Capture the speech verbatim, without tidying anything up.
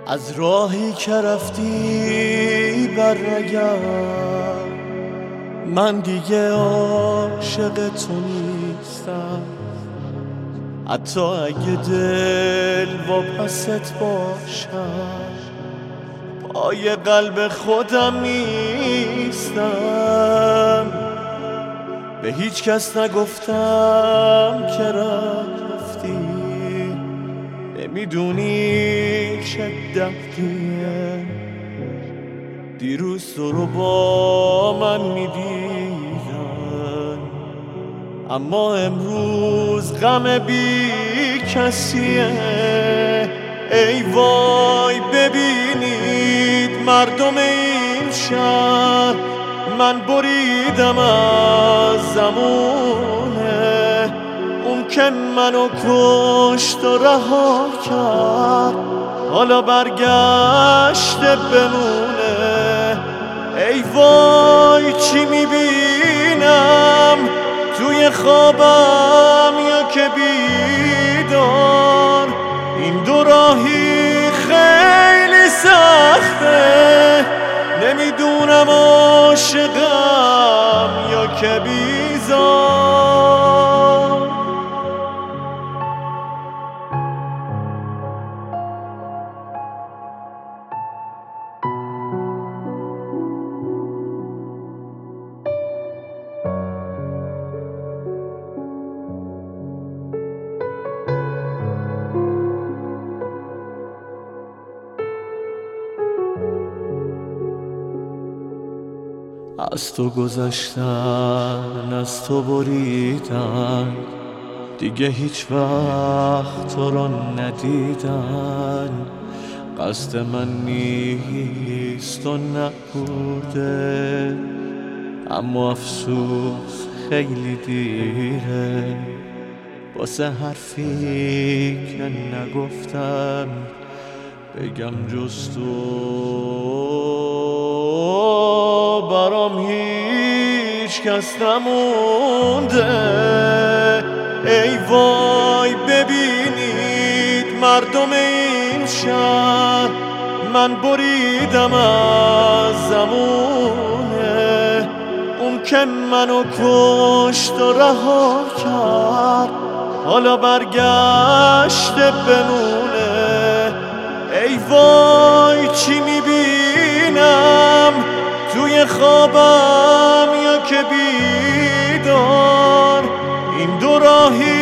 از راهی که رفتی برنگرد، من دیگه عاشق تو نیستم. حتی اگه دل واپست باشم، پای قلب خودم نیستم. به هیچ کس نگفتم که رفتی، نمیدونی چه دردیه. دیروز تو رو با من میدیدن، اما امروز غم بی کسیه. ای وای ببینید مردم این شهر، من بریدم از زمونه. اون که منو کشت و رها کرد، حالا برگشته بمونه. ای وای چی میبینم توی خوابم یا که بیدار. این دو راهی خیلی سخته، نمیدونم عاشقم یا که بیزار. از تو گذشتن، از تو بریدن، دیگه هیچ وقت تو رو ندیدن. قصد من نیست و نبوده، اما افسوس خیلی دیره. واسه حرفی که نگفتم بگم جز تو برام هیچ کس نمونده. ای وای ببینید مردم این شهر، من بریدم از زمونه. اون که منو کشت و رها کرد، حالا برگشته بمونه. ای وای چی میبینم توی خوابم یا که بیدار. این دو راهی